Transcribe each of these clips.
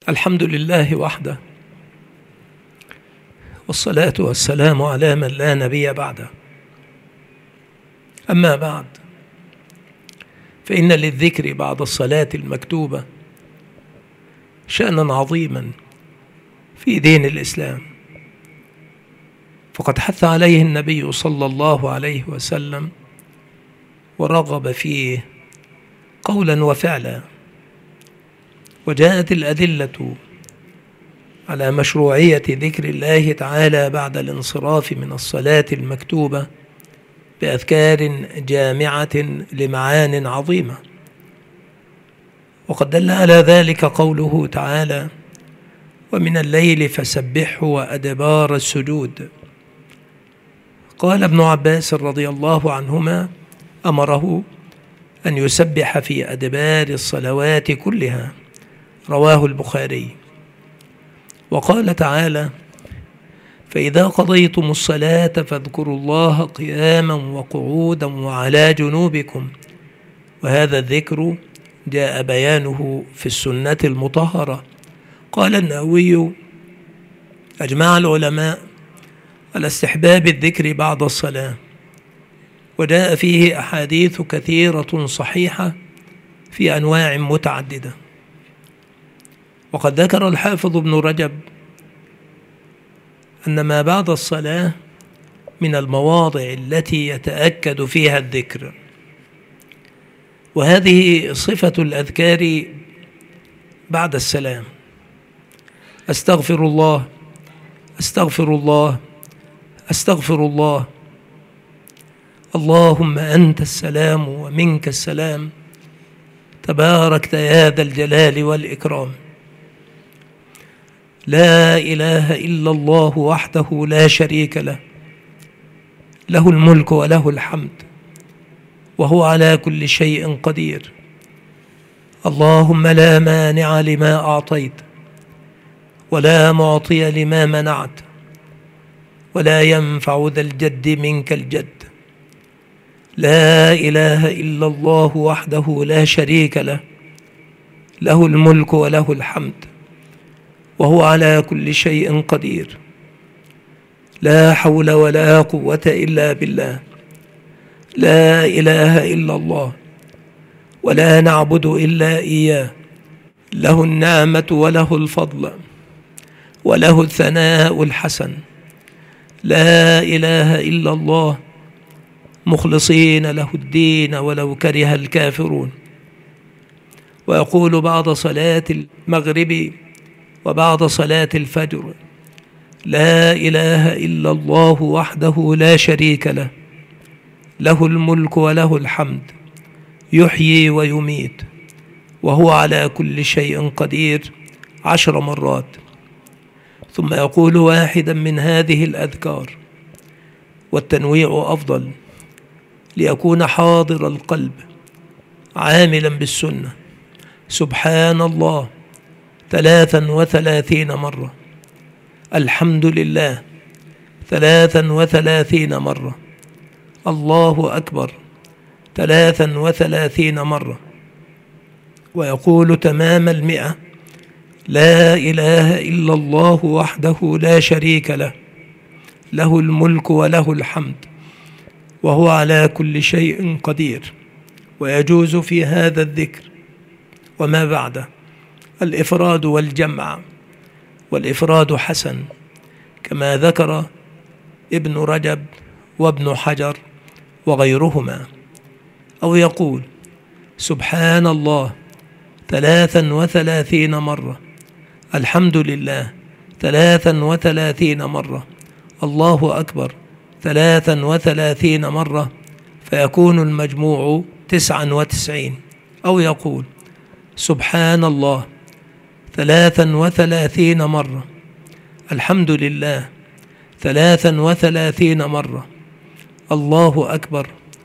الحمد لله وحده، والصلاة والسلام على من لا نبي بعده. أما بعد، فإن للذكر بعد الصلاة المكتوبة شأنا عظيما في دين الإسلام، فقد حث عليه النبي صلى الله عليه وسلم ورغب فيه قولا وفعلا، وجاءت الأدلة على مشروعية ذكر الله تعالى بعد الانصراف من الصلاة المكتوبة بأذكار جامعة لمعان عظيمة. وقد دل على ذلك قوله تعالى: ومن الليل فسبحه وأدبار السجود. قال ابن عباس رضي الله عنهما: أمره أن يسبح في أدبار الصلوات كلها، رواه البخاري. وقال تعالى: فإذا قضيتم الصلاة فاذكروا الله قياما وقعودا وعلى جنوبكم. وهذا الذكر جاء بيانه في السنة المطهرة. قال النووي: أجمع العلماء على استحباب الذكر بعد الصلاة، وجاء فيه أحاديث كثيرة صحيحة في أنواع متعددة. وقد ذكر الحافظ ابن رجب أن ما بعد الصلاة من المواضع التي يتأكد فيها الذكر، وهذه صفة الأذكار بعد السلام: أستغفر الله، أستغفر الله، أستغفر الله، اللهم أنت السلام ومنك السلام، تباركت يا ذا الجلال والإكرام، لا إله إلا الله وحده لا شريك له، له الملك وله الحمد وهو على كل شيء قدير، اللهم لا مانع لما أعطيت ولا معطي لما منعت ولا ينفع ذا الجد منك الجد، لا إله إلا الله وحده لا شريك له، له الملك وله الحمد وهو على كل شيء قدير، لا حول ولا قوة إلا بالله، لا إله إلا الله ولا نعبد إلا إياه، له النعمة وله الفضل وله الثناء الحسن، لا إله إلا الله مخلصين له الدين ولو كره الكافرون. ويقول بعد صلاة المغرب وبعد صلاة الفجر: لا إله إلا الله وحده لا شريك له، له الملك وله الحمد يحيي ويميت وهو على كل شيء قدير 10 مرات. ثم يقول واحدا من هذه الأذكار، والتنويع أفضل ليكون حاضر القلب عاملا بالسنة: سبحان الله 33 مرة، الحمد لله 33 مرة، الله أكبر 33 مرة. ويقول تمام 100: لا إله إلا الله وحده لا شريك له، له الملك وله الحمد وهو على كل شيء قدير. ويجوز في هذا الذكر وما بعده الإفراد والجمع، والإفراد حسن كما ذكر ابن رجب وابن حجر وغيرهما. أو يقول: سبحان الله 33 مرة، الحمد لله 33 مرة، الله أكبر 33 مرة، فيكون المجموع 99. أو يقول: سبحان الله 33 مرة، الحمد لله 33 مرة، الله أكبر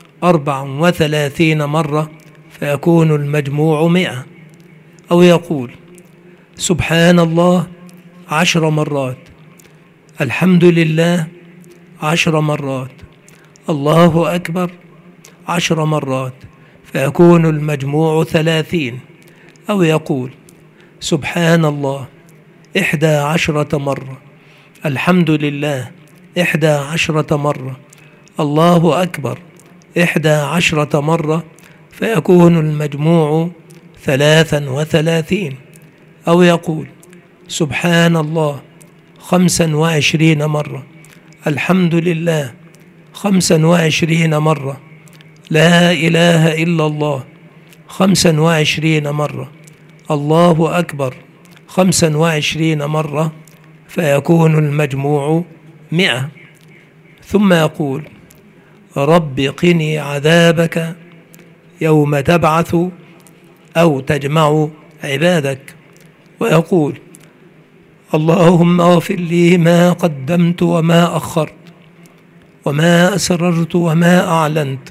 34 مرة، فيكون المجموع 100. أو يقول: سبحان الله 10 مرات، الحمد لله 10 مرات، الله أكبر 10 مرات، فيكون المجموع 30. أو يقول: سبحان الله 11 مرة، الحمد لله 11 مرة، الله أكبر 11 مرة، فيكون المجموع 33. أو يقول سبحان الله 25 مرة، الحمد لله 25 مرة، لا إله إلا الله 25 مرة، الله أكبر 25 مرة، فيكون المجموع 100. ثم يقول رب قني عذابك يوم تبعث أو تجمع عبادك. ويقول اللهم اغفر لي ما قدمت وما أخرت وما أسررت وما أعلنت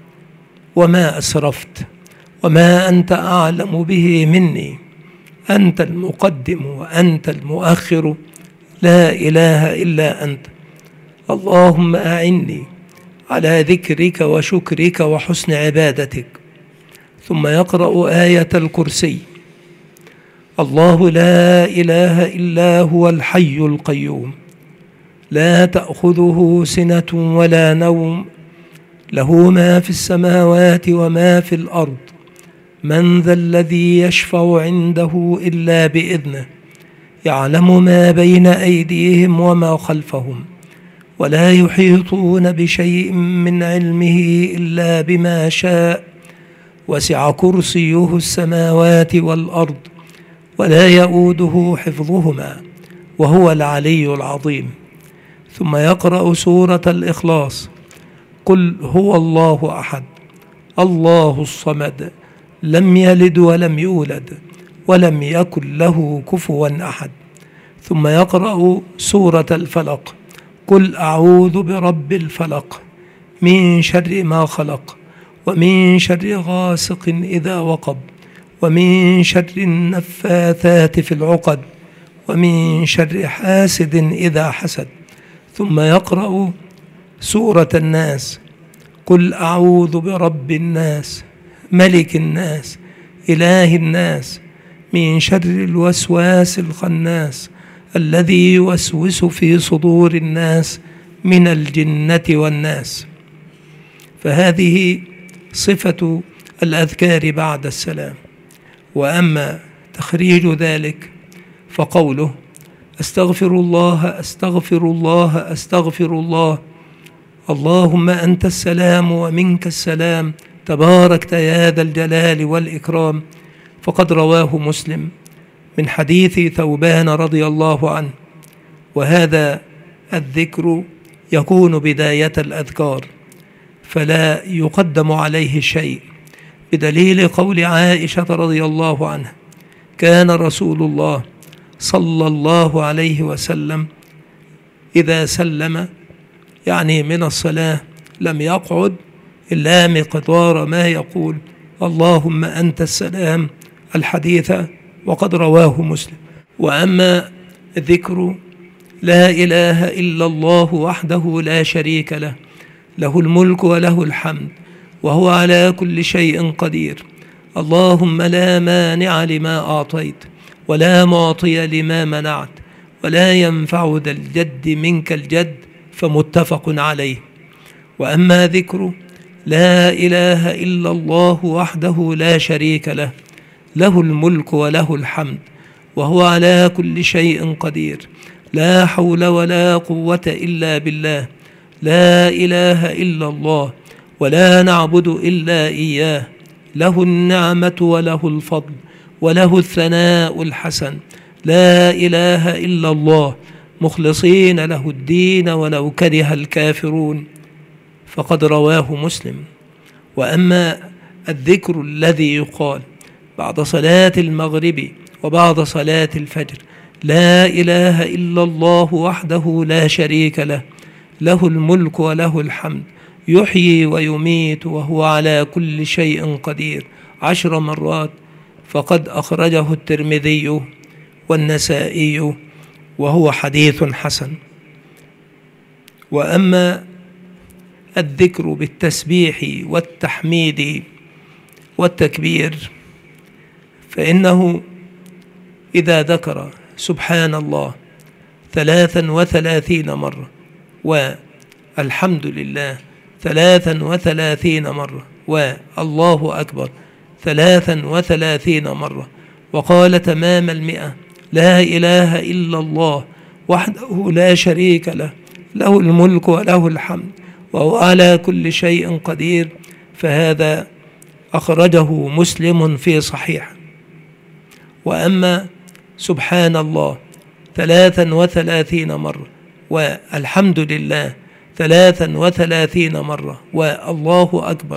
وما أسرفت وما أنت أعلم به مني، أنت المقدم وأنت المؤخر، لا إله إلا أنت، اللهم أعني على ذكرك وشكرك وحسن عبادتك. ثم يقرأ آية الكرسي: الله لا إله إلا هو الحي القيوم، لا تأخذه سنة ولا نوم، له ما في السماوات وما في الأرض، من ذا الذي يشفع عنده إلا بإذنه، يعلم ما بين أيديهم وما خلفهم، ولا يحيطون بشيء من علمه إلا بما شاء، وسع كرسيه السماوات والأرض، ولا يؤوده حفظهما، وهو العلي العظيم. ثم يقرأ سورة الإخلاص: قل هو الله أحد الله الصمد لم يلد ولم يولد ولم يكن له كفوا أحد. ثم يقرأ سورة الفلق: قل أعوذ برب الفلق من شر ما خلق ومن شر غاسق إذا وقب ومن شر النفاثات في العقد ومن شر حاسد إذا حسد. ثم يقرأ سورة الناس: قل أعوذ برب الناس ملك الناس إله الناس من شر الوسواس الخناس الذي يوسوس في صدور الناس من الجنة والناس. فهذه صفة الأذكار بعد السلام. وأما تخريج ذلك فقوله: أستغفر الله أستغفر الله أستغفر الله، اللهم أنت السلام ومنك السلام، تباركت يا ذا الجلال والإكرام. فقد رواه مسلم من حديث ثوبان رضي الله عنه. وهذا الذكر يكون بداية الأذكار، فلا يقدم عليه شيء، بدليل قول عائشة رضي الله عنها: كان رسول الله صلى الله عليه وسلم إذا سلم، يعني من الصلاة، لم يقعد إلا مقدار ما يقول اللهم أنت السلام، الحديث، وقد رواه مسلم. وأما ذكر لا إله إلا الله وحده لا شريك له، له الملك وله الحمد وهو على كل شيء قدير، اللهم لا مانع لما أعطيت ولا معطي لما منعت ولا ينفع ذا الجد منك الجد، فمتفق عليه. وأما ذكر لا إله إلا الله وحده لا شريك له، له الملك وله الحمد وهو على كل شيء قدير، لا حول ولا قوة إلا بالله، لا إله إلا الله ولا نعبد إلا إياه، له النعمة وله الفضل وله الثناء الحسن، لا إله إلا الله مخلصين له الدين ولو كره الكافرون، فقد رواه مسلم. وأما الذكر الذي يقال بعد صلاة المغرب وبعد صلاة الفجر: لا إله إلا الله وحده لا شريك له، له الملك وله الحمد، يحيي ويميت وهو على كل شيء قدير، 10 مرات، فقد أخرجه الترمذي والنسائي وهو حديث حسن. وأما الذكر بالتسبيح والتحميد والتكبير، فإنه إذا ذكر سبحان الله 33 مرة، والحمد لله 33 مرة، والله أكبر 33 مرة. وقال تمام 100: لا إله إلا الله وحده لا شريك له، له الملك وله الحمد وهو على كل شيء قدير. فهذا أخرجه مسلم في صحيح. وأما سبحان الله 33 مرة، والحمد لله 33 مرة، والله أكبر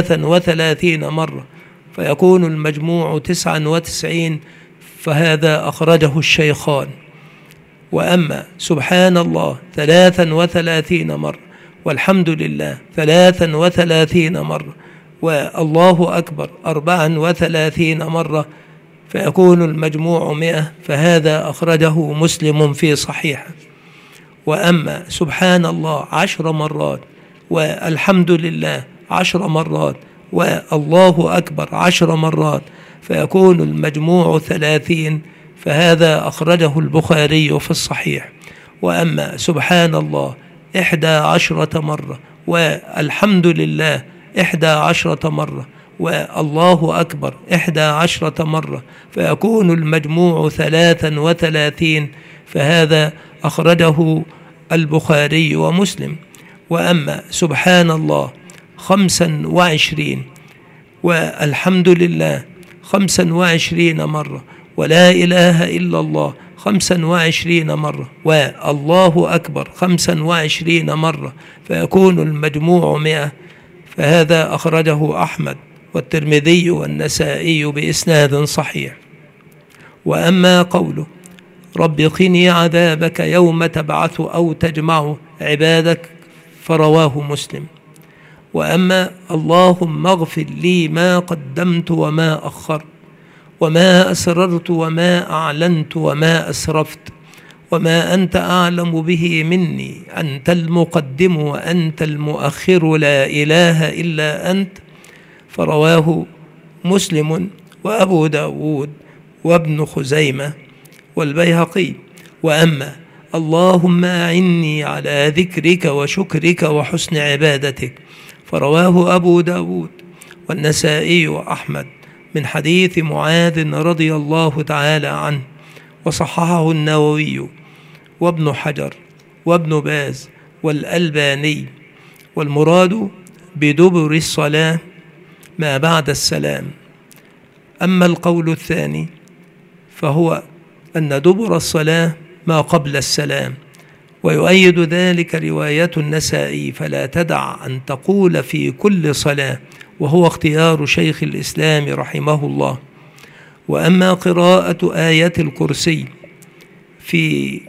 33 مرة، فيكون المجموع 99، فهذا أخرجه الشيخان. وأما سبحان الله 33 مرة، والحمد لله 33 مرة، والله أكبر 34 مرة، فيكون المجموع 100، فهذا أخرجه مسلم في صحيحه. وأما سبحان الله 10 مرات، والحمد لله 10 مرات، والله أكبر 10 مرات، فيكون المجموع 30، فهذا أخرجه البخاري في الصحيح. وأما سبحان الله 11 مرة، والحمد لله 11 مرة، والله أكبر 11 مرة، فيكون المجموع 33، فهذا أخرجه البخاري ومسلم. وأما سبحان الله 25، والحمد لله 25 مرة، ولا إله إلا الله 25 مرة، والله أكبر 25 مرة، فيكون المجموع 100، فهذا أخرجه أحمد والترمذي والنسائي بإسناد صحيح. وأما قوله: رب قني عذابك يوم تبعث أو تجمع عبادك، فرواه مسلم. وأما اللهم اغفر لي ما قدمت وما أخرت، وما أسررت وما أعلنت وما أسرفت، وما أنت أعلم به مني، أنت المقدم وأنت المؤخر، لا إله إلا أنت، فرواه مسلم وأبو داود وابن خزيمة والبيهقي. وأما اللهم أعني على ذكرك وشكرك وحسن عبادتك، فرواه أبو داود والنسائي وأحمد من حديث معاذ رضي الله تعالى عنه، وصححه النووي وابن حجر وابن باز والألباني. والمراد بدبر الصلاة ما بعد السلام. أما القول الثاني فهو أن دبر الصلاة ما قبل السلام، ويؤيد ذلك رواية النسائي: فلا تدع أن تقول في كل صلاة، وهو اختيار شيخ الإسلام رحمه الله. وأما قراءة آية الكرسي في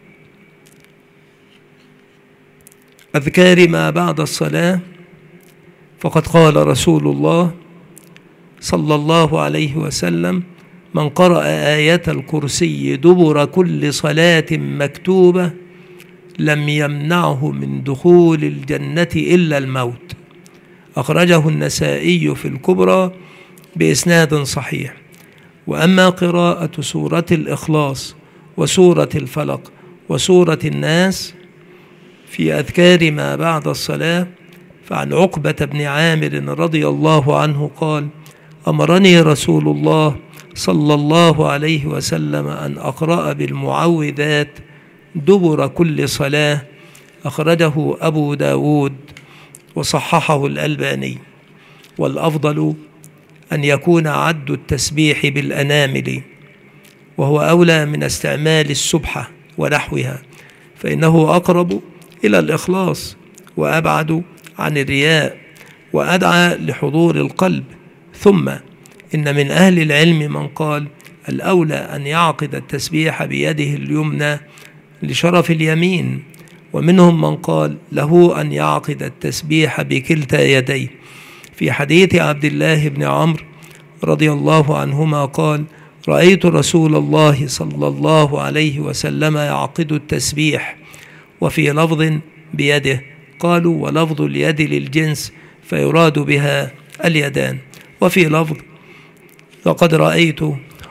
أذكار ما بعد الصلاة، فقد قال رسول الله صلى الله عليه وسلم: من قرأ آية الكرسي دبر كل صلاة مكتوبة لم يمنعه من دخول الجنة إلا الموت. أخرجه النسائي في الكبرى بإسناد صحيح. وأما قراءة سورة الإخلاص وسورة الفلق وسورة الناس في أذكار ما بعد الصلاة، فعن عقبة بن عامر رضي الله عنه قال: أمرني رسول الله صلى الله عليه وسلم أن أقرأ بالمعوذات دبر كل صلاة. أخرجه أبو داود وصححه الألباني. والأفضل أن يكون عد التسبيح بالأنامل، وهو أولى من استعمال السبحة ونحوها، فإنه أقرب إلى الإخلاص وأبعد عن الرياء وأدعى لحضور القلب. ثم إن من أهل العلم من قال: الأولى أن يعقد التسبيح بيده اليمنى لشرف اليمين، ومنهم من قال له أن يعقد التسبيح بكلتا يديه. في حديث عبد الله بن عمرو رضي الله عنهما قال: رأيت رسول الله صلى الله عليه وسلم يعقد التسبيح، وفي لفظ بيده. قالوا: ولفظ اليد للجنس، فيراد بها اليدان. وفي لفظ: لقد رأيت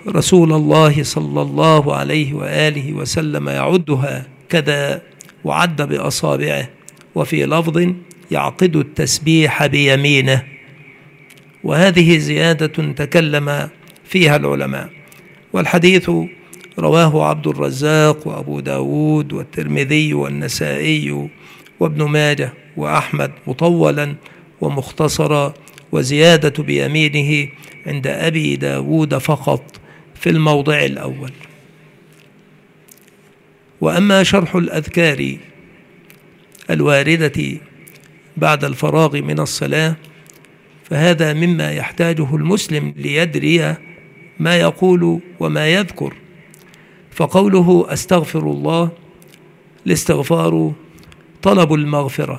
رسول الله صلى الله عليه وآله وسلم يعدها كذا وعد بأصابعه، وفي لفظ يعقد التسبيح بيمينه. وهذه زيادة تكلم فيها العلماء. والحديث رواه عبد الرزاق وأبو داود والترمذي والنسائي وابن ماجه وأحمد مطولا ومختصرا، وزيادة بيمينه عند أبي داود فقط في الموضع الأول. وأما شرح الأذكار الواردة بعد الفراغ من الصلاة فهذا مما يحتاجه المسلم ليدري ما يقول وما يذكر. فقوله أستغفر الله، الاستغفار طلب المغفرة،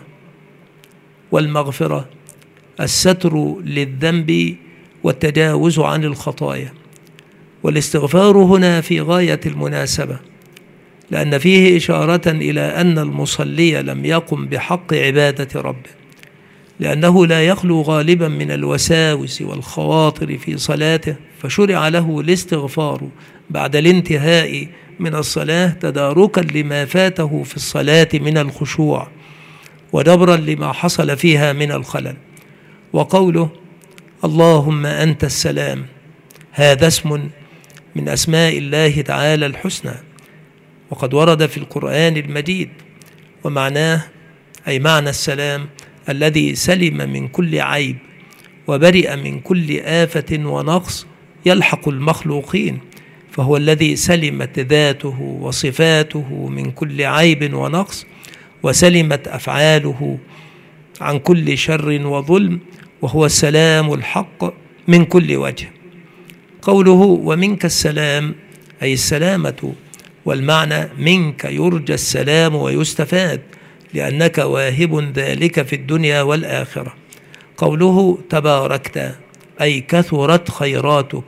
والمغفرة الستر للذنب والتجاوز عن الخطايا. والاستغفار هنا في غاية المناسبة، لأن فيه إشارة إلى أن المصلي لم يقم بحق عبادة ربه، لأنه لا يخلو غالبا من الوساوس والخواطر في صلاته، فشرع له الاستغفار بعد الانتهاء من الصلاة تداركا لما فاته في الصلاة من الخشوع ودبرا لما حصل فيها من الخلل. وقوله اللهم أنت السلام، هذا اسم من أسماء الله تعالى الحسنى، وقد ورد في القرآن المجيد، ومعناه أي معنى السلام الذي سلم من كل عيب وبرئ من كل آفة ونقص يلحق المخلوقين، فهو الذي سلمت ذاته وصفاته من كل عيب ونقص، وسلمت أفعاله عن كل شر وظلم، وهو السلام الحق من كل وجه. قوله ومنك السلام أي السلامة، والمعنى منك يرجى السلام ويستفاد، لأنك واهب ذلك في الدنيا والآخرة. قوله تباركت أي كثرت خيراتك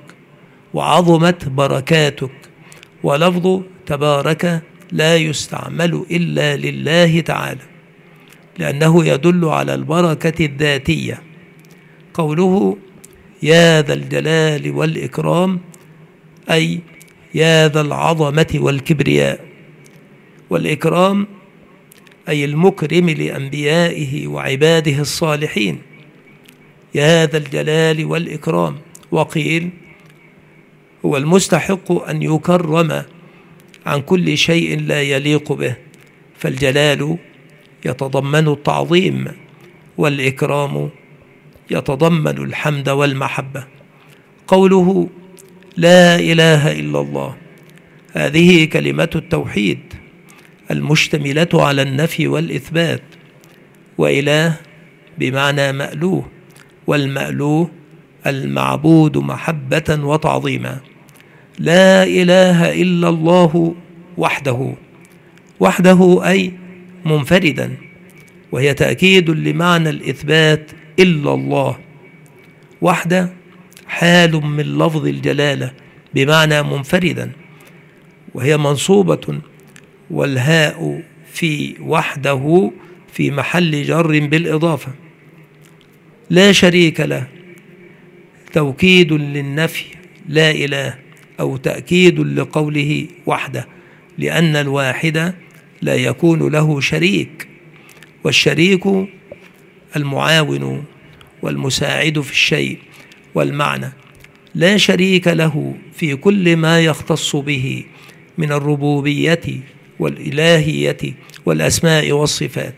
وعظمت بركاتك. ولفظ تبارك لا يستعمل إلا لله تعالى، لأنه يدل على البركة الذاتية. قوله يا ذا الجلال والإكرام أي يا ذا العظمة والكبرياء. والإكرام أي المكرم لأنبيائه وعباده الصالحين، يا ذا الجلال والإكرام. وقيل هو المستحق أن يكرم عن كل شيء لا يليق به، فالجلال يتضمن التعظيم، والإكرام يتضمن الحمد والمحبة. قوله لا إله إلا الله، هذه كلمة التوحيد المشتملة على النفي والإثبات. وإله بمعنى مألوه، والمألوه المعبود محبة وتعظيما. لا إله إلا الله وحده، وحده أي منفردا، وهي تأكيد لمعنى الإثبات إلا الله. وحده حال من لفظ الجلالة بمعنى منفردا، وهي منصوبة، والهاء في وحده في محل جر بالإضافة. لا شريك له توكيد للنفي لا إله، أو تأكيد لقوله وحده، لأن الواحد لا يكون له شريك، والشريك المعاون والمساعد في الشيء. والمعنى لا شريك له في كل ما يختص به من الربوبية والإلهية والأسماء والصفات.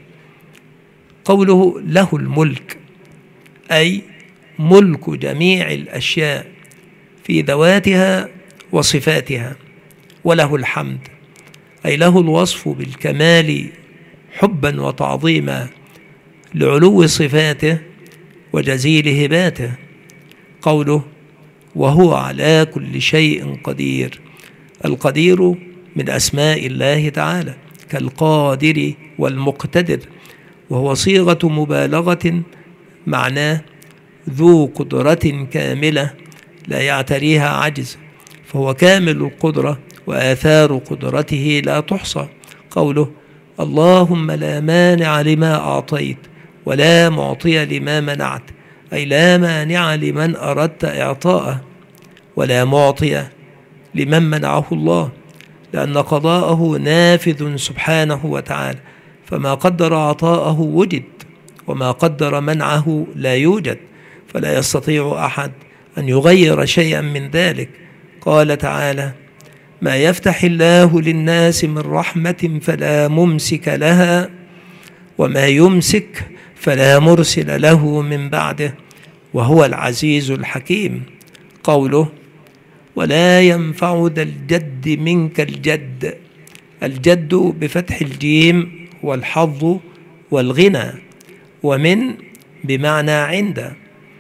قوله له الملك أي ملك جميع الأشياء في ذواتها وصفاتها. وله الحمد أي له الوصف بالكمال حبا وتعظيما لعلو صفاته وجزيل هباته. قوله وهو على كل شيء قدير، القدير من أسماء الله تعالى كالقادر والمقتدر، وهو صيغة مبالغة معناه ذو قدرة كاملة لا يعتريها عجز، فهو كامل القدرة وآثار قدرته لا تحصى. قوله اللهم لا مانع لما أعطيت ولا معطي لما منعت، أي لا مانع لمن أردت إعطاءه ولا معطي لمن منعه الله، لأن قضاءه نافذ سبحانه وتعالى، فما قدر عطاءه وجد، وما قدر منعه لا يوجد، فلا يستطيع أحد أن يغير شيئا من ذلك. قال تعالى: ما يفتح الله للناس من رحمة فلا ممسك لها، وما يمسك فلا مرسل له من بعده، وهو العزيز الحكيم. قوله: ولا ينفع ذا الجد منك الجد. الجد بفتح الجيم والحظ والغنى، ومن بمعنى عند.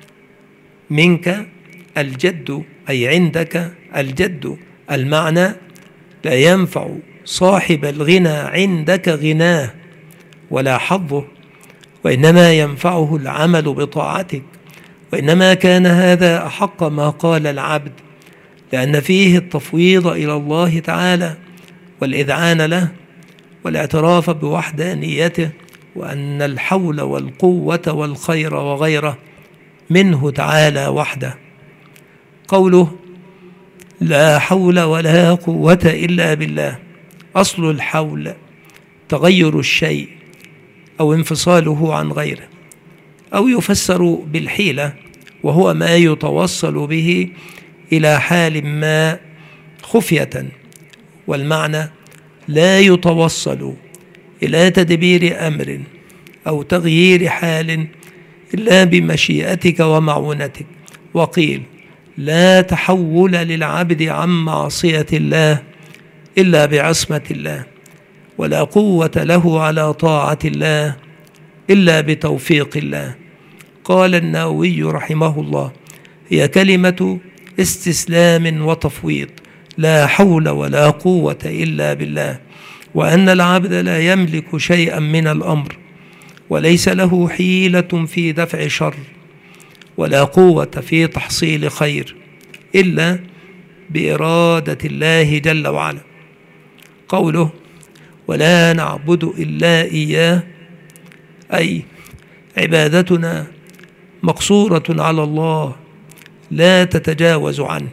منك الجد أي عندك الجد، المعنى: لا ينفع صاحب الغنى عندك غناه ولا حظه، وإنما ينفعه العمل بطاعتك. وإنما كان هذا أحق ما قال العبد، لأن فيه التفويض إلى الله تعالى والإذعان له والاعتراف بوحدانيته، وأن الحول والقوة والخير وغيره منه تعالى وحده. قوله: لا حول ولا قوة إلا بالله. أصل الحول تغير الشيء أو انفصاله عن غيره، أو يفسر بالحيلة، وهو ما يتوصل به إلى حال ما خفية. والمعنى: لا يتوصل إلى تدبير أمر أو تغيير حال إلا بمشيئتك ومعونتك. وقيل: لا تحول للعبد عن معصية الله إلا بعصمة الله، ولا قوة له على طاعة الله إلا بتوفيق الله. قال النووي رحمه الله: هي كلمة استسلام وتفويض، لا حول ولا قوة إلا بالله، وأن العبد لا يملك شيئا من الأمر، وليس له حيلة في دفع شر، ولا قوة في تحصيل خير، إلا بإرادة الله جل وعلا. قوله: ولا نعبد إلا إياه، أي عبادتنا مقصورة على الله لا تتجاوز عنه.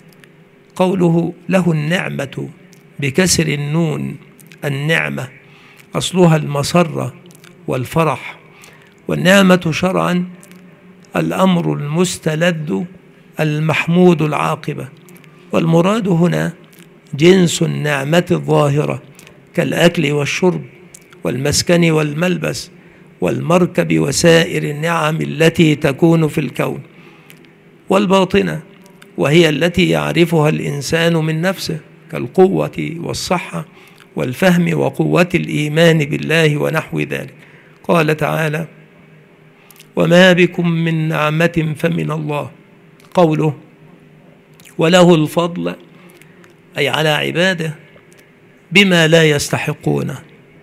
قوله: له النعمة بكسر النون، النعمة أصلها المسرة والفرح، والنعمة شرعا الأمر المستلذ المحمود العاقبة، والمراد هنا جنس النعمة الظاهرة كالأكل والشرب والمسكن والملبس والمركب وسائر النعم التي تكون في الكون، والباطنة وهي التي يعرفها الإنسان من نفسه كالقوة والصحة والفهم وقوة الإيمان بالله ونحو ذلك. قال تعالى: وما بكم من نعمة فمن الله. قوله: وله الفضل، أي على عباده بما لا يستحقونه.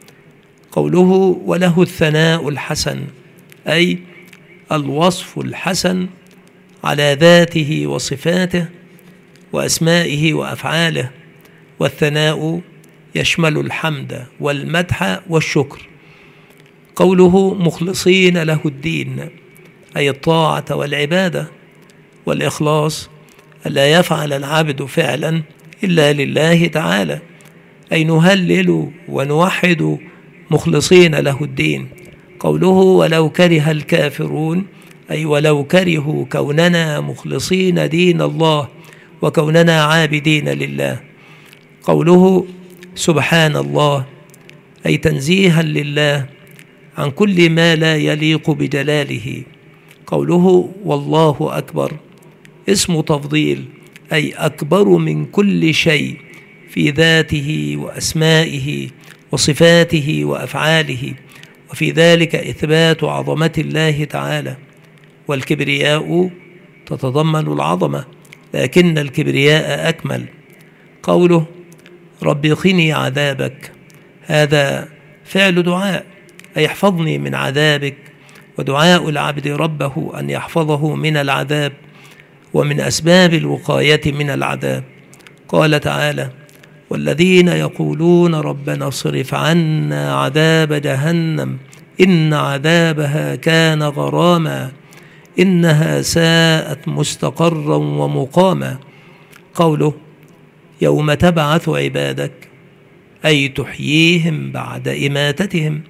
قوله: وله الثناء الحسن، أي الوصف الحسن على ذاته وصفاته وأسمائه وأفعاله. والثناء يشمل الحمد والمدح والشكر. قوله: مخلصين له الدين، أي الطاعة والعبادة والإخلاص، ألا يفعل العبد فعلا إلا لله تعالى، أي نهلل ونوحد مخلصين له الدين. قوله: ولو كره الكافرون، أي ولو كرهوا كوننا مخلصين دين الله وكوننا عابدين لله. قوله: سبحان الله، أي تنزيها لله عن كل ما لا يليق بجلاله. قوله: والله أكبر، اسم تفضيل، أي أكبر من كل شيء في ذاته وأسمائه وصفاته وأفعاله، وفي ذلك إثبات عظمة الله تعالى. والكبرياء تتضمن العظمة، لكن الكبرياء أكمل. قوله: رب قني عذابك، هذا فعل دعاء، أي احفظني من عذابك، ودعاء العبد ربه أن يحفظه من العذاب، ومن أسباب الوقاية من العذاب. قال تعالى: والذين يقولون ربنا اصرف عنا عذاب جهنم إن عذابها كان غراما إنها ساءت مستقرا ومقاما. قوله: يوم تبعث عبادك، أي تحييهم بعد إماتتهم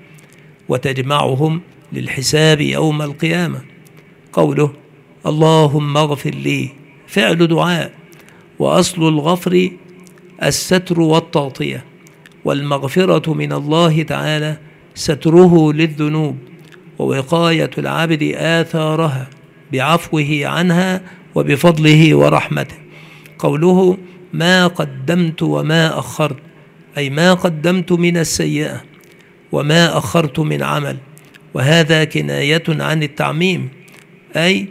وتجمعهم للحساب يوم القيامة. قوله اللهم اغفر لي فعل دعاء، وأصل الغفر الستر والتغطية، والمغفرة من الله تعالى ستره للذنوب ووقاية العبد آثارها بعفوه عنها وبفضله ورحمته. قوله ما قدمت وما أخرت، أي ما قدمت من السيئة وما أخرت من عمل، وهذا كناية عن التعميم، أي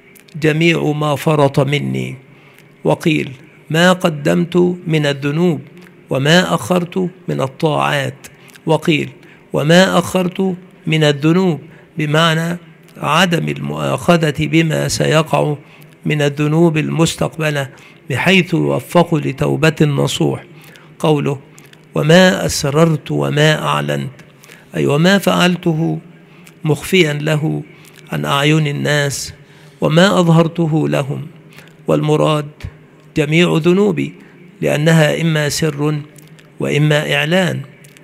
جميع ما فرط مني. وقيل ما قدمت من الذنوب وما أخرت من الطاعات، وقيل وما أخرت من الذنوب بمعنى عدم المؤاخذة بما سيقع من الذنوب المستقبلة بحيث يوفق لتوبة نصوح. قوله وما أسررت وما أعلنت، أي وما فعلته مخفيا له عن أعين الناس وما أظهرته لهم، والمراد جميع ذنوبي لأنها إما سر وإما إعلان.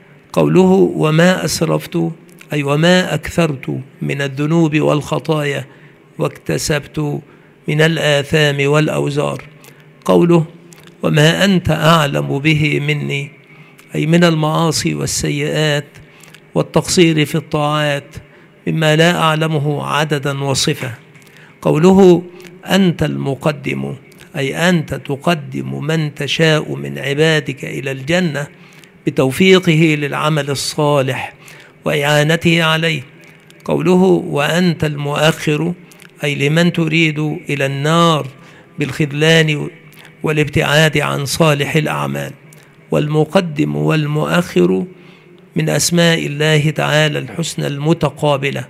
قوله وما أسرفت، أي وما أكثرت من الذنوب والخطايا واكتسبت من الآثام والأوزار. قوله وما أنت أعلم به مني، أي من المعاصي والسيئات والتقصير في الطاعات مما لا أعلمه عددا وصفة. قوله أنت المقدم، أي أنت تقدم من تشاء من عبادك إلى الجنة بتوفيقه للعمل الصالح وإعانته عليه. قوله وأنت المؤخر، أي لمن تريد إلى النار بالخذلان والابتعاد عن صالح الأعمال. والمقدم والمؤخر من أسماء الله تعالى الحسنى المتقابلة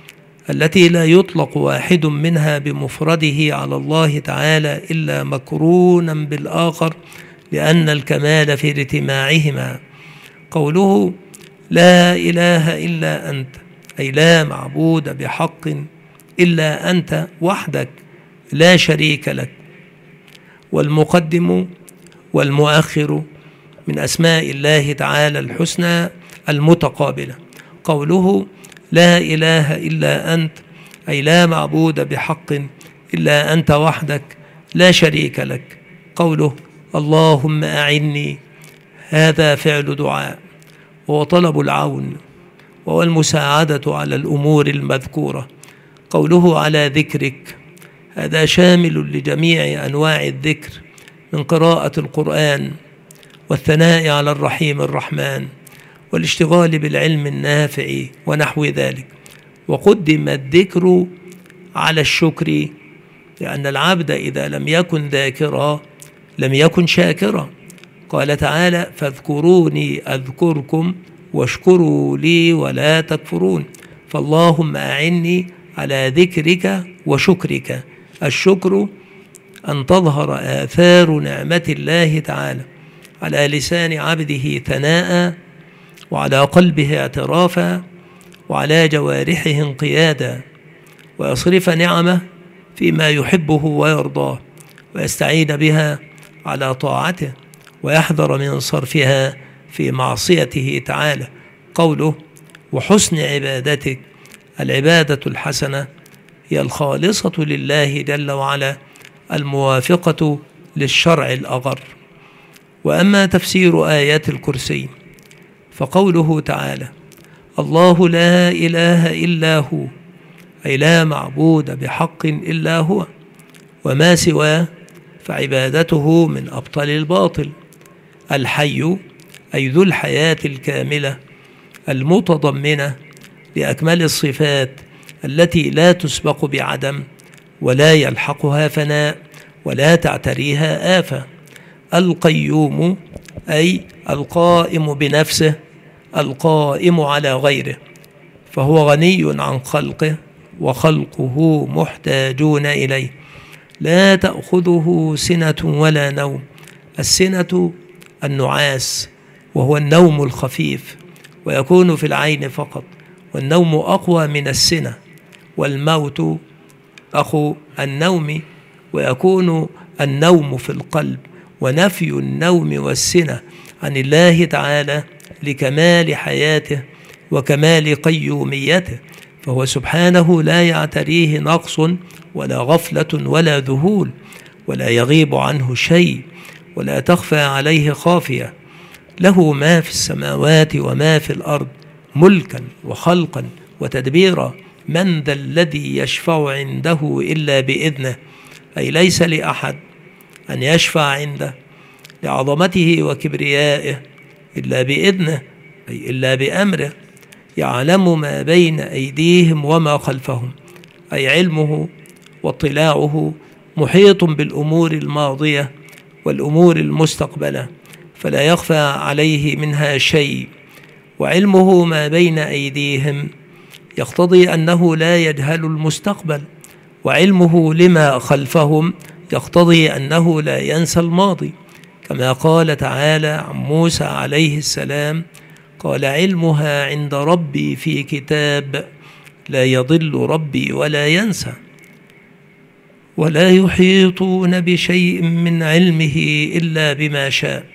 التي لا يطلق واحد منها بمفرده على الله تعالى إلا مقرونا بالآخر لأن الكمال في اجتماعهما. قوله لا إله إلا أنت، أي لا معبود بحق إلا أنت وحدك لا شريك لك. والمقدم والمؤخر من أسماء الله تعالى الحسنى المتقابلة. قوله لا إله إلا أنت، أي لا معبود بحق إلا أنت وحدك لا شريك لك. قوله اللهم أعني، هذا فعل دعاء وطلب العون والمساعدة على الأمور المذكورة. قوله على ذكرك، هذا شامل لجميع أنواع الذكر من قراءة القرآن والثناء على الرحيم الرحمن والاشتغال بالعلم النافع ونحو ذلك. وقدم الذكر على الشكر لأن العبد إذا لم يكن ذاكرا لم يكن شاكرا. قال تعالى فاذكروني أذكركم واشكروا لي ولا تكفرون. فاللهم أعني على ذكرك وشكرك. الشكر أن تظهر آثار نعمة الله تعالى على لسان عبده ثناء، وعلى قلبه اعترافا، وعلى جوارحه انقيادا، ويصرف نعمه فيما يحبه ويرضاه، ويستعين بها على طاعته، ويحذر من صرفها في معصيته تعالى. قوله وحسن عبادتك، العبادة الحسنة هي الخالصة لله جل وعلا الموافقة للشرع الأغر. وأما تفسير آيات الكرسي فقوله تعالى الله لا إله إلا هو، أي لا معبود بحق إلا هو، وما سواه فعبادته من أبطل الباطل. الحي أي ذو الحياة الكاملة المتضمنة لأكمل الصفات التي لا تسبق بعدم ولا يلحقها فناء ولا تعتريها آفة. القيوم أي القائم بنفسه القائم على غيره، فهو غني عن خلقه وخلقه محتاجون إليه، لا تأخذه سنة ولا نوم. السنة النعاس وهو النوم الخفيف، ويكون في العين فقط، والنوم أقوى من السنة. والموت أخو النوم، ويكون النوم في القلب، ونفي النوم والسنة عن الله تعالى لكمال حياته وكمال قيوميته، فهو سبحانه لا يعتريه نقص ولا غفلة ولا ذهول، ولا يغيب عنه شيء، ولا تخفى عليه خافية. له ما في السماوات وما في الأرض ملكا وخلقا وتدبيرا. من ذا الذي يشفع عنده إلا بإذنه، أي ليس لأحد أن يشفع عنده لعظمته وكبريائه إلا بإذنه، أي إلا بأمره. يعلم ما بين أيديهم وما خلفهم، أي علمه واطلاعه محيط بالأمور الماضية والأمور المستقبلة، فلا يخفى عليه منها شيء. وعلمه ما بين أيديهم يقتضي أنه لا يجهل المستقبل، وعلمه لما خلفهم يقتضي أنه لا ينسى الماضي، كما قال تعالى عن موسى عليه السلام: قال علمها عند ربي في كتاب لا يضل ربي ولا ينسى. ولا يحيطون بشيء من علمه إلا بما شاء،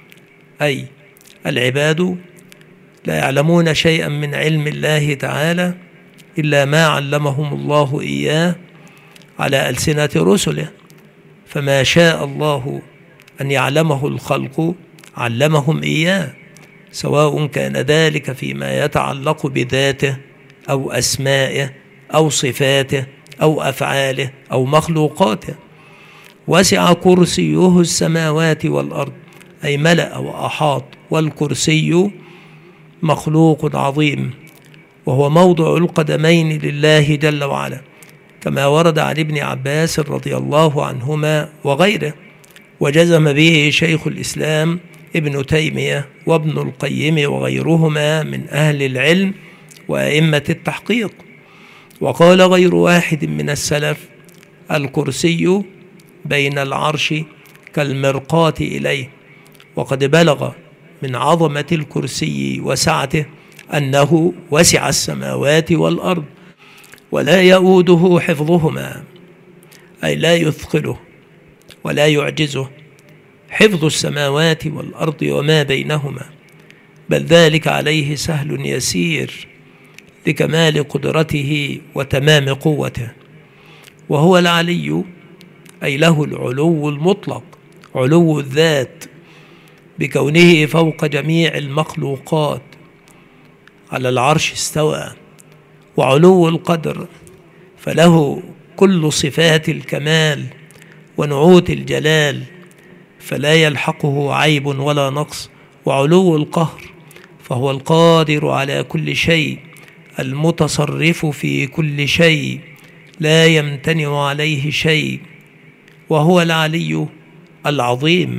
أي العباد لا يعلمون شيئا من علم الله تعالى إلا ما علمهم الله إياه على ألسنة رسله، فما شاء الله أن يعلمه الخلق علمهم إياه، سواء كان ذلك فيما يتعلق بذاته أو أسمائه أو صفاته أو أفعاله أو مخلوقاته. وسع كرسيه السماوات والأرض، أي ملأ وأحاط، والكرسي مخلوق عظيم وهو موضع القدمين لله جل وعلا، كما ورد عن ابن عباس رضي الله عنهما وغيره، وجزم به شيخ الإسلام ابن تيمية وابن القيم وغيرهما من أهل العلم وأئمة التحقيق. وقال غير واحد من السلف: الكرسي بين العرش كالمرقاة إليه. وقد بلغ من عظمة الكرسي وسعته أنه وسع السماوات والأرض ولا يؤوده حفظهما، أي لا يثقله ولا يعجزه حفظ السماوات والأرض وما بينهما، بل ذلك عليه سهل يسير لكمال قدرته وتمام قوته. وهو العلي، أي له العلو المطلق، علو الذات بكونه فوق جميع المخلوقات، على العرش استوى. وعلو القدر، فله كل صفات الكمال ونعوت الجلال، فلا يلحقه عيب ولا نقص. وعلو القهر، فهو القادر على كل شيء، المتصرف في كل شيء، لا يمتنع عليه شيء. وهو العلي العظيم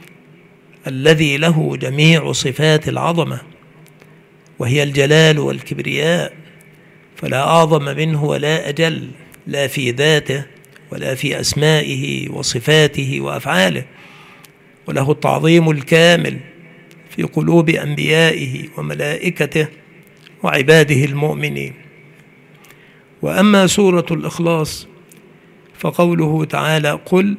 الذي له جميع صفات العظمة، وهي الجلال والكبرياء، فلا أعظم منه ولا أجل، لا في ذاته ولا في أسمائه وصفاته وأفعاله. وله التعظيم الكامل في قلوب أنبيائه وملائكته وعباده المؤمنين. وأما سورة الإخلاص فقوله تعالى: قل،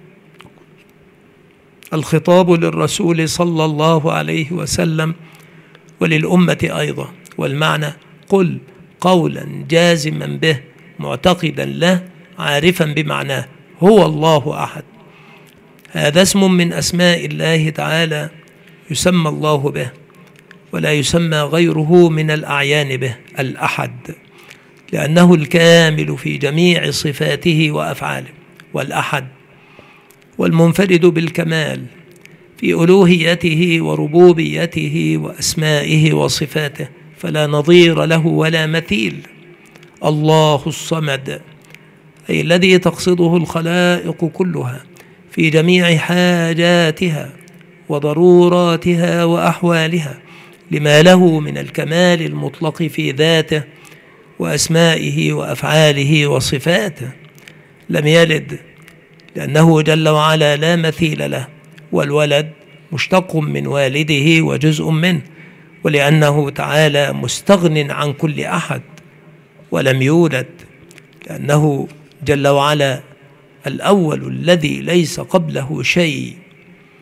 الخطاب للرسول صلى الله عليه وسلم وللأمة أيضا، والمعنى قل قولا جازما به معتقدا له عارفا بمعناه: هو الله أحد. هذا اسم من أسماء الله تعالى يسمى الله به، ولا يسمى غيره من الأعيان به الأحد، لأنه الكامل في جميع صفاته وأفعاله، والأحد والمنفرد بالكمال في ألوهيته وربوبيته وأسمائه وصفاته، فلا نظير له ولا مثيل. الله الصمد، أي الذي تقصده الخلائق كلها في جميع حاجاتها وضروراتها وأحوالها، لما له من الكمال المطلق في ذاته وأسمائه وأفعاله وصفاته. لم يلد لأنه جل وعلا لا مثيل له، والولد مشتق من والده وجزء منه، ولأنه تعالى مستغن عن كل أحد. ولم يولد لأنه جل وعلا الأول الذي ليس قبله شيء،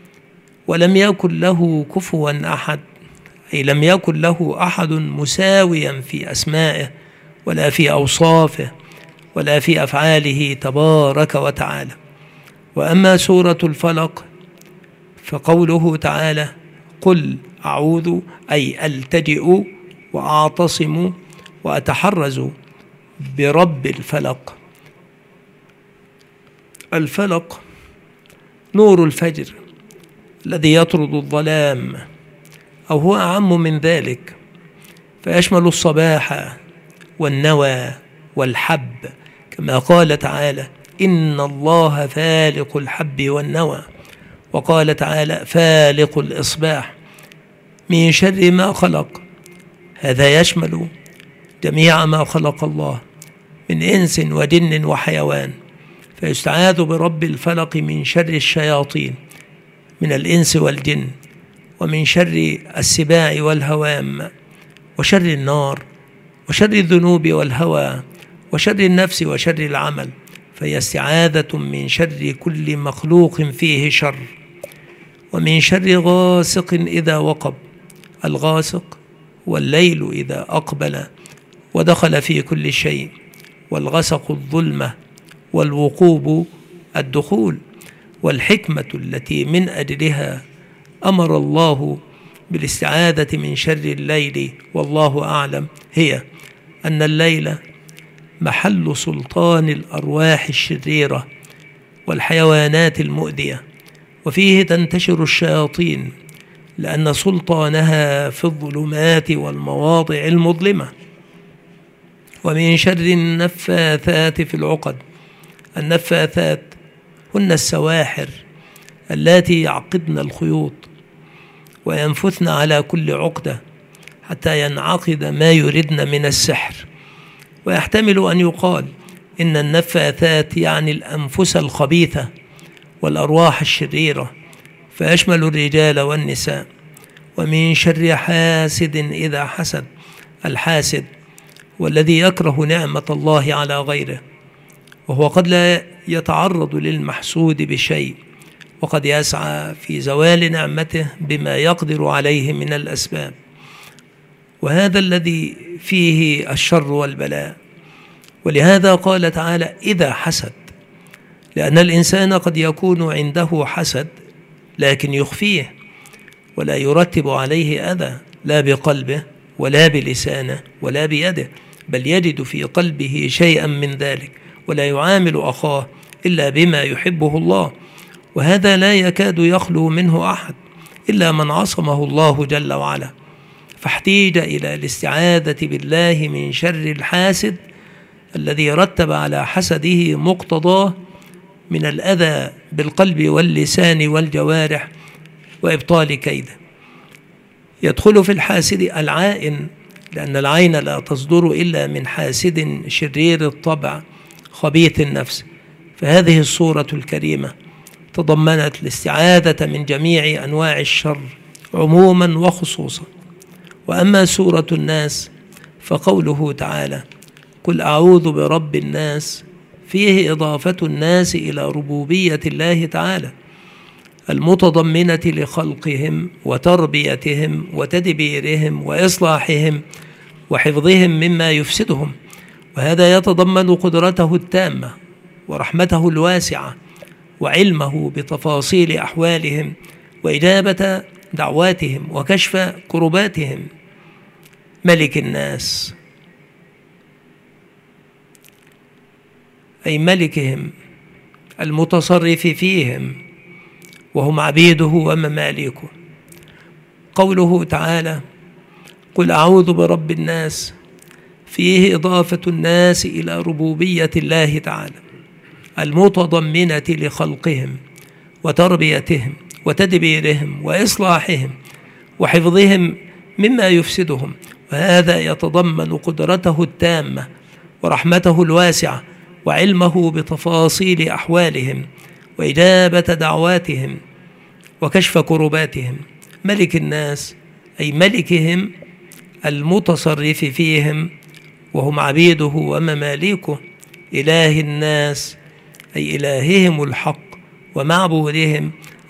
ولم يكن له كفوا أحد، أي لم يكن له أحد مساويا في أسمائه ولا في أوصافه ولا في أفعاله تبارك وتعالى. وأما سورة الفلق فقوله تعالى: قل أعوذ، أي ألتجئ وأعتصم وأتحرز برب الفلق. الفلق نور الفجر الذي يطرد الظلام، أو هو أعم من ذلك، فيشمل الصباح والنوى والحب، كما قال تعالى: إن الله فالق الحب والنوى، وقال تعالى: فالق الإصباح، من شر ما خلق. هذا يشمل جميع ما خلق الله من إنس وجن وحيوان، فيستعاذ برب الفلق من شر الشياطين من الإنس والجن، ومن شر السباع والهوام، وشر النار، وشر الذنوب والهوى، وشر النفس، وشر العمل. فهي استعاذة من شر كل مخلوق فيه شر. ومن شر غاسق إذا وقب، الغاسق والليل إذا أقبل ودخل في كل شيء، والغسق الظلمة، والوقوب الدخول. والحكمة التي من أجلها أمر الله بالاستعاذة من شر الليل والله أعلم هي أن الليل محل سلطان الأرواح الشريرة والحيوانات المؤذية، وفيه تنتشر الشياطين لأن سلطانها في الظلمات والمواضع المظلمة. ومن شر النفاثات في العقد، النفاثات هن السواحر اللاتي يعقدن الخيوط وينفثن على كل عقدة حتى ينعقد ما يردن من السحر. ويحتمل أن يقال إن النفاثات يعني الأنفس الخبيثة والأرواح الشريرة، فيشمل الرجال والنساء. ومن شر حاسد إذا حسد، الحاسد والذي يكره نعمة الله على غيره، وهو قد لا يتعرض للمحسود بشيء، وقد يسعى في زوال نعمته بما يقدر عليه من الأسباب، وهذا الذي فيه الشر والبلاء. ولهذا قال تعالى: إذا حسد، لأن الإنسان قد يكون عنده حسد لكن يخفيه ولا يرتب عليه أذى، لا بقلبه ولا بلسانه ولا بيده، بل يجد في قلبه شيئا من ذلك، ولا يعامل أخاه إلا بما يحبه الله. وهذا لا يكاد يخلو منه أحد إلا من عصمه الله جل وعلا. فاحتيج إلى الاستعاذة بالله من شر الحاسد الذي رتب على حسده مقتضاه من الأذى بالقلب واللسان والجوارح وإبطال كيده. يدخل في الحاسد العائن، لأن العين لا تصدر إلا من حاسد شرير الطبع خبيث النفس. فهذه السورة الكريمة تضمنت الاستعاذة من جميع أنواع الشر عموما وخصوصا. وأما سورة الناس فقوله تعالى: قل أعوذ برب الناس، فيه إضافة الناس إلى ربوبية الله تعالى المتضمنة لخلقهم وتربيتهم وتدبيرهم وإصلاحهم وحفظهم مما يفسدهم. وهذا يتضمن قدرته التامة ورحمته الواسعة وعلمه بتفاصيل أحوالهم وإجابة دعواتهم وكشف كرباتهم. ملك الناس أي ملكهم المتصرف فيهم وهم عبيده ومماليكه. قوله تعالى: قل أعوذ برب الناس، فيه إضافة الناس إلى ربوبية الله تعالى المتضمنة لخلقهم وتربيتهم وتدبيرهم وإصلاحهم وحفظهم مما يفسدهم. وهذا يتضمن قدرته التامة ورحمته الواسعة وعلمه بتفاصيل أحوالهم وإجابة دعواتهم وكشف كرباتهم. ملك الناس أي ملكهم المتصرف فيهم وهم عبيده ومماليكه. إله الناس أي إلههم الحق ومعبودهم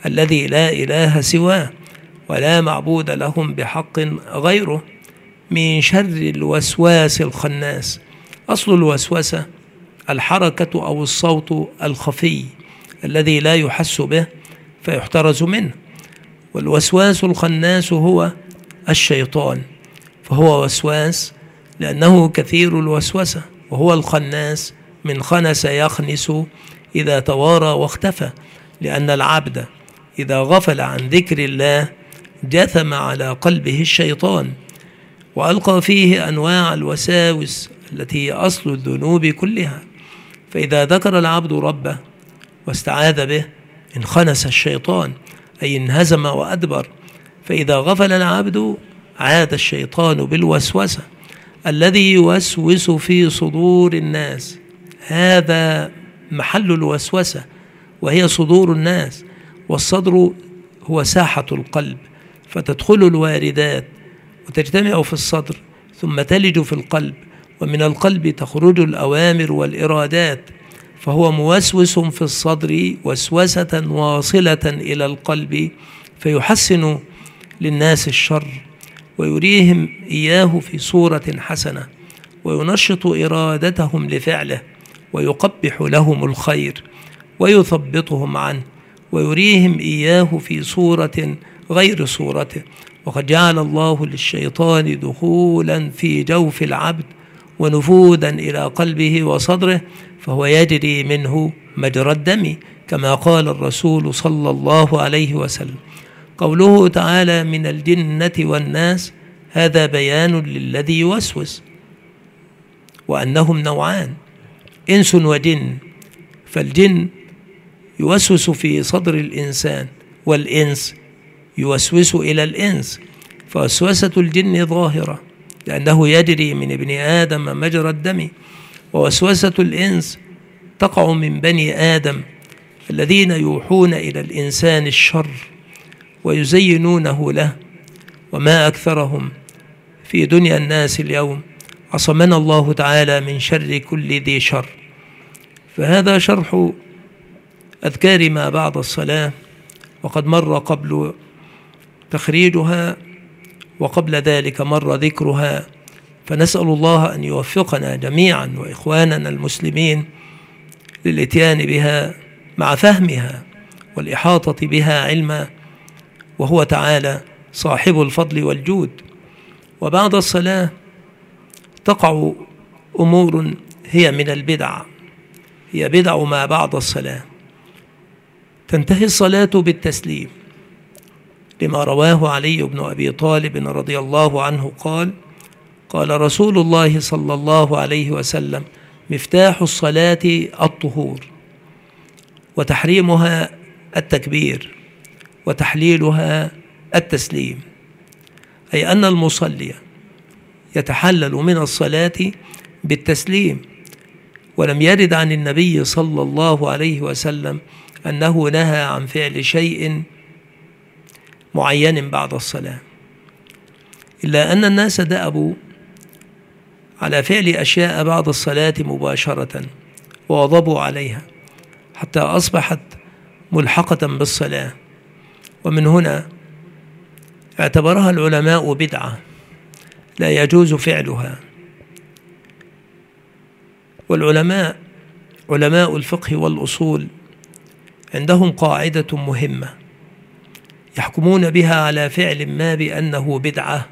الذي لا إله سواه ولا معبود لهم بحق غيره، من شر الوسواس الخناس. أصل الوسوسة الحركة أو الصوت الخفي الذي لا يحس به فيحترز منه، والوسواس الخناس هو الشيطان، فهو وسواس لأنه كثير الوسوسة، وهو الخناس من خنس يخنس إذا توارى واختفى، لأن العبد إذا غفل عن ذكر الله جثم على قلبه الشيطان وألقى فيه أنواع الوساوس التي هي أصل الذنوب كلها. فإذا ذكر العبد ربه واستعاذ به انخنس الشيطان، أي انهزم وأدبر. فإذا غفل العبد عاد الشيطان بالوسوسة الذي يوسوس في صدور الناس، هذا محل الوسوسة وهي صدور الناس، والصدر هو ساحة القلب، فتدخل الواردات وتجتمع في الصدر ثم تلج في القلب، ومن القلب تخرج الأوامر والإرادات، فهو موسوس في الصدر وسوسة واصلة إلى القلب، فيحسن للناس الشر ويريهم إياه في صورة حسنة، وينشط إرادتهم لفعله، ويقبح لهم الخير ويثبطهم عنه، ويريهم إياه في صورة غير صورته. وقد جعل الله للشيطان دخولا في جوف العبد ونفوذا إلى قلبه وصدره، فهو يجري منه مجرى الدم، كما قال الرسول صلى الله عليه وسلم. قوله تعالى من الجنة والناس هذا بيان للذي يوسوس، وأنهم نوعان إنس وجن، فالجن يوسوس في صدر الإنسان، والإنس يوسوس إلى الإنس، فوسوسة الجن ظاهرة لأنه يجري من ابن آدم مجرى الدم، ووسوسة الإنس تقع من بني آدم الذين يوحون إلى الإنسان الشر ويزينونه له، وما أكثرهم في دنيا الناس اليوم. عصمنا الله تعالى من شر كل ذي شر. فهذا شرح أذكار ما بعد الصلاة، وقد مر قبل تخريجها وقبل ذلك مر ذكرها، فنسأل الله أن يوفقنا جميعا وإخواننا المسلمين للإتيان بها مع فهمها والإحاطة بها علما، وهو تعالى صاحب الفضل والجود. وبعد الصلاة تقع أمور هي من البدع، هي بدع ما بعد الصلاة. تنتهي الصلاة بالتسليم، لما رواه علي بن أبي طالب رضي الله عنه قال: قال رسول الله صلى الله عليه وسلم: مفتاح الصلاة الطهور، وتحريمها التكبير، وتحليلها التسليم، أي أن المصلي يتحلل من الصلاة بالتسليم. ولم يرد عن النبي صلى الله عليه وسلم أنه نهى عن فعل شيء معين بعد الصلاة، إلا أن الناس دأبوا على فعل أشياء بعد الصلاة مباشرة وواظبوا عليها حتى أصبحت ملحقة بالصلاة، ومن هنا اعتبرها العلماء بدعة لا يجوز فعلها. والعلماء علماء الفقه والأصول عندهم قاعدة مهمة يحكمون بها على فعل ما بأنه بدعة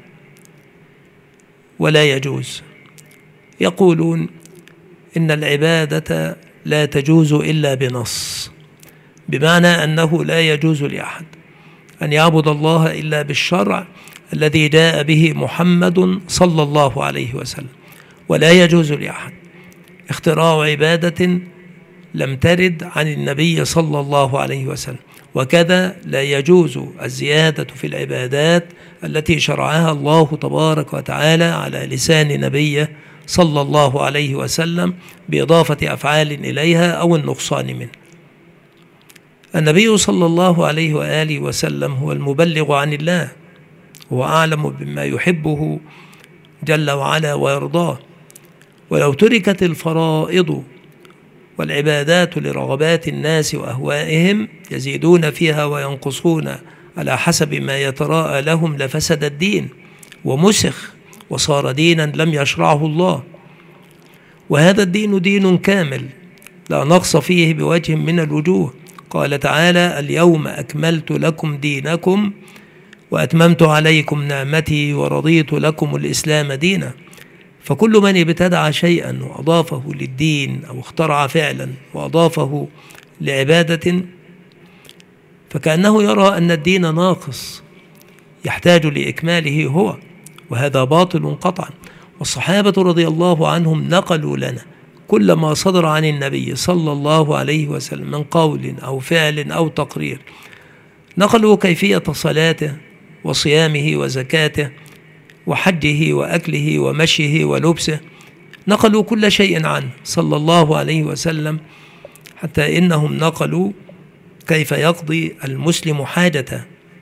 ولا يجوز. يقولون إن العبادة لا تجوز إلا بنص، بمعنى أنه لا يجوز لأحد أن يعبد الله إلا بالشرع الذي جاء به محمد صلى الله عليه وسلم، ولا يجوز لأحد اختراع عبادة لم ترد عن النبي صلى الله عليه وسلم، وكذا لا يجوز الزيادة في العبادات التي شرعها الله تبارك وتعالى على لسان نبيه صلى الله عليه وسلم بإضافة أفعال إليها أو النقصان منه. النبي صلى الله عليه وآله وسلم هو المبلغ عن الله، هو أعلم بما يحبه جل وعلا ويرضاه. ولو تركت الفرائض والعبادات لرغبات الناس وأهوائهم يزيدون فيها وينقصون على حسب ما يتراءى لهم لفسد الدين ومسخ وصار دينا لم يشرعه الله. وهذا الدين دين كامل لا نقص فيه بوجه من الوجوه. قال تعالى: اليوم أكملت لكم دينكم وأتممت عليكم نعمتي ورضيت لكم الإسلام دينا. فكل من ابتدع شيئا وأضافه للدين أو اخترع فعلا وأضافه لعبادة فكأنه يرى أن الدين ناقص يحتاج لإكماله هو، وهذا باطل قطعا. والصحابة رضي الله عنهم نقلوا لنا كل ما صدر عن النبي صلى الله عليه وسلم من قول أو فعل أو تقرير. نقلوا كيفية صلاته وصيامه وزكاته وحجه وأكله ومشيه ولبسه، نقلوا كل شيء عنه صلى الله عليه وسلم، حتى إنهم نقلوا كيف يقضي المسلم حاجته.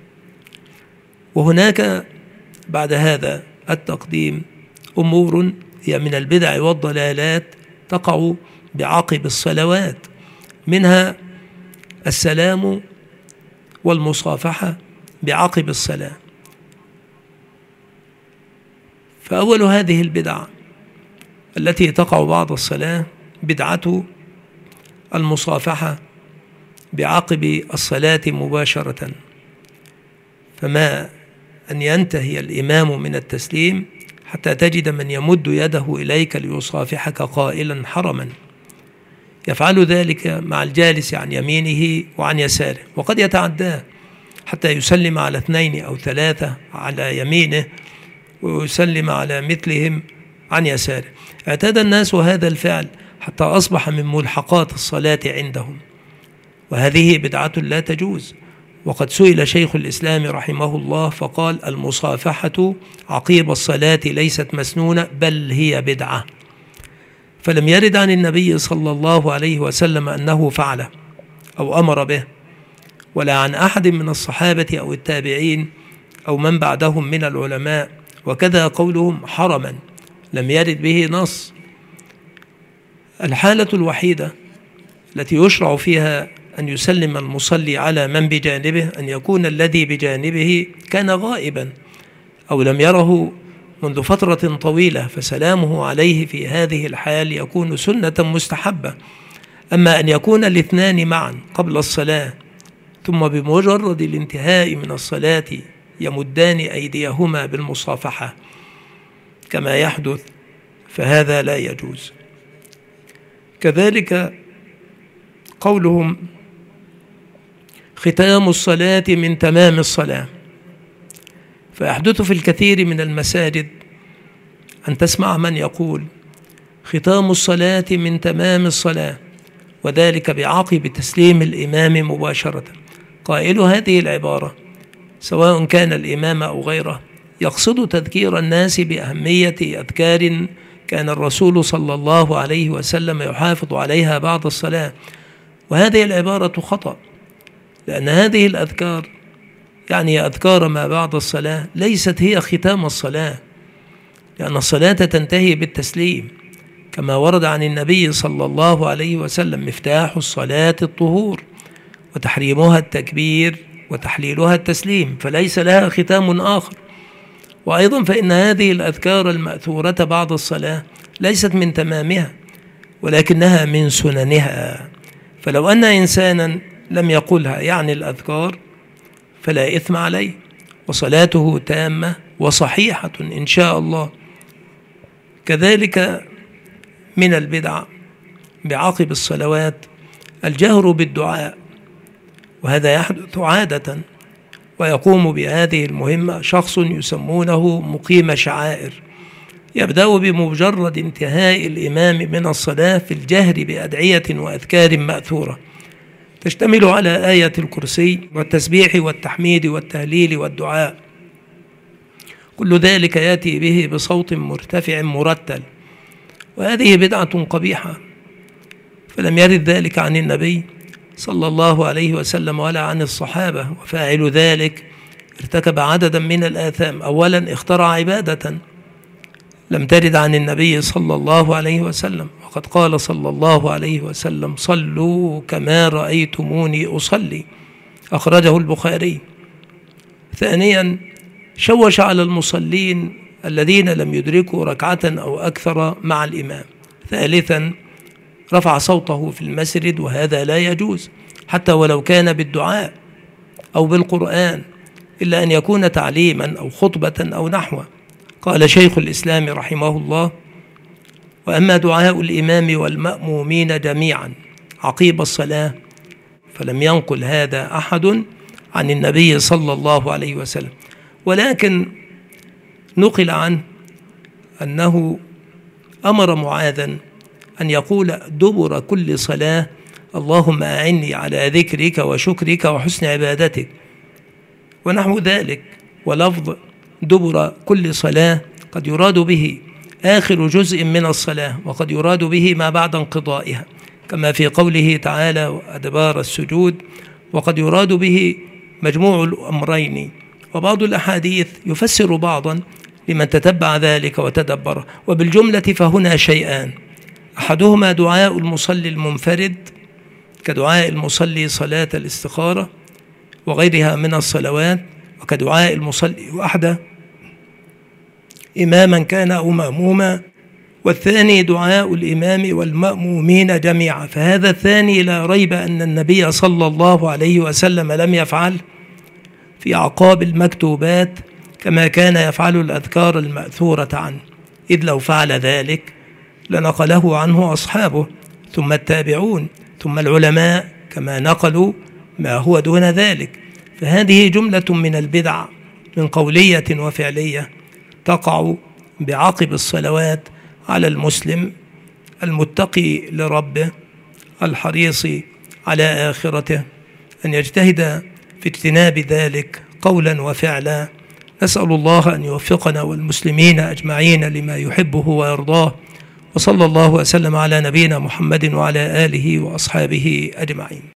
وهناك بعد هذا التقديم أمور هي من البدع والضلالات تقع بعقب الصلوات، منها السلام والمصافحة بعقب الصلاة. فأول هذه البدع التي تقع بعد الصلاة بدعة المصافحة بعقب الصلاة مباشرة. فما أن ينتهي الإمام من التسليم حتى تجد من يمد يده إليك ليصافحك قائلا حرما، يفعل ذلك مع الجالس عن يمينه وعن يساره، وقد يتعداه حتى يسلم على 2 أو 3 على يمينه ويسلم على مثلهم عن يساره. اعتاد الناس هذا الفعل حتى أصبح من ملحقات الصلاة عندهم، وهذه بدعة لا تجوز. وقد سئل شيخ الإسلام رحمه الله فقال: المصافحة عقيب الصلاة ليست مسنونة بل هي بدعة. فلم يرد عن النبي صلى الله عليه وسلم أنه فعله أو أمر به، ولا عن أحد من الصحابة أو التابعين أو من بعدهم من العلماء. وكذا قولهم حرما لم يرد به نص. الحالة الوحيدة التي يشرع فيها أن يسلم المصلي على من بجانبه أن يكون الذي بجانبه كان غائبا أو لم يره منذ فترة طويلة، فسلامه عليه في هذه الحال يكون سنة مستحبة. أما أن يكون الاثنان معا قبل الصلاة ثم بمجرد الانتهاء من الصلاة يمدان أيديهما بالمصافحة كما يحدث فهذا لا يجوز. كذلك قولهم ختام الصلاة من تمام الصلاة، فيحدث في الكثير من المساجد أن تسمع من يقول ختام الصلاة من تمام الصلاة، وذلك بعقب تسليم الإمام مباشرة. قائل هذه العبارة سواء كان الإمام أو غيره يقصد تذكير الناس بأهمية أذكار كان الرسول صلى الله عليه وسلم يحافظ عليها بعد الصلاة، وهذه العبارة خطأ، لأن هذه الأذكار يعني أذكار ما بعد الصلاة ليست هي ختام الصلاة، لأن الصلاة تنتهي بالتسليم كما ورد عن النبي صلى الله عليه وسلم: مفتاح الصلاة الطهور وتحريمها التكبير وتحليلها التسليم، فليس لها ختام آخر. وأيضا فإن هذه الأذكار المأثورة بعد الصلاة ليست من تمامها ولكنها من سننها، فلو أن إنسانا لم يقلها يعني الأذكار فلا إثم عليه وصلاته تامة وصحيحة إن شاء الله. كذلك من البدع بعقب الصلوات الجهر بالدعاء، وهذا يحدث عادة، ويقوم بهذه المهمة شخص يسمونه مقيم شعائر، يبدأ بمجرد انتهاء الإمام من الصلاة في الجهر بأدعية وأذكار مأثورة تشتمل على آية الكرسي والتسبيح والتحميد والتهليل والدعاء، كل ذلك يأتي به بصوت مرتفع مرتل، وهذه بدعة قبيحة، فلم يرد ذلك عن النبي صلى الله عليه وسلم ولا عن الصحابة. وفاعل ذلك ارتكب عددا من الآثام. أولا اخترع عبادة لم ترد عن النبي صلى الله عليه وسلم، وقد قال صلى الله عليه وسلم: صلوا كما رأيتموني أصلي، أخرجه البخاري. ثانيا، شوش على المصلين الذين لم يدركوا ركعة أو أكثر مع الإمام. ثالثا، رفع صوته في المسجد، وهذا لا يجوز حتى ولو كان بالدعاء أو بالقرآن، إلا أن يكون تعليما أو خطبة أو نحوه. قال شيخ الإسلام رحمه الله: وأما دعاء الإمام والمأمومين جميعا عقيب الصلاة فلم ينقل هذا أحد عن النبي صلى الله عليه وسلم، ولكن نقل عنه أنه أمر معاذا أن يقول دبر كل صلاة: اللهم أعني على ذكرك وشكرك وحسن عبادتك، ونحو ذلك. ولفظ دبر كل صلاة قد يراد به آخر جزء من الصلاة، وقد يراد به ما بعد انقضائها، كما في قوله تعالى: وأدبار السجود، وقد يراد به مجموع الأمرين. وبعض الأحاديث يفسر بعضا لمن تتبع ذلك وتدبره. وبالجملة فهنا شيئان: أحدهما دعاء المصلي المنفرد كدعاء المصلي صلاة الاستخارة وغيرها من الصلوات، وكدعاء المصلي وحده إماما كان أو مأموما. والثاني دعاء الإمام والمأمومين جميعا، فهذا الثاني لا ريب أن النبي صلى الله عليه وسلم لم يفعل في أعقاب المكتوبات كما كان يفعل الأذكار المأثورة عنه، إذ لو فعل ذلك لنقله عنه أصحابه ثم التابعون ثم العلماء كما نقلوا ما هو دون ذلك. فهذه جملة من البدع من قولية وفعلية تقع بعقب الصلوات على المسلم المتقي لربه الحريص على آخرته أن يجتهد في اجتناب ذلك قولا وفعلا. نسأل الله أن يوفقنا والمسلمين أجمعين لما يحبه ويرضاه، وصلى الله وسلم على نبينا محمد وعلى آله وأصحابه أجمعين.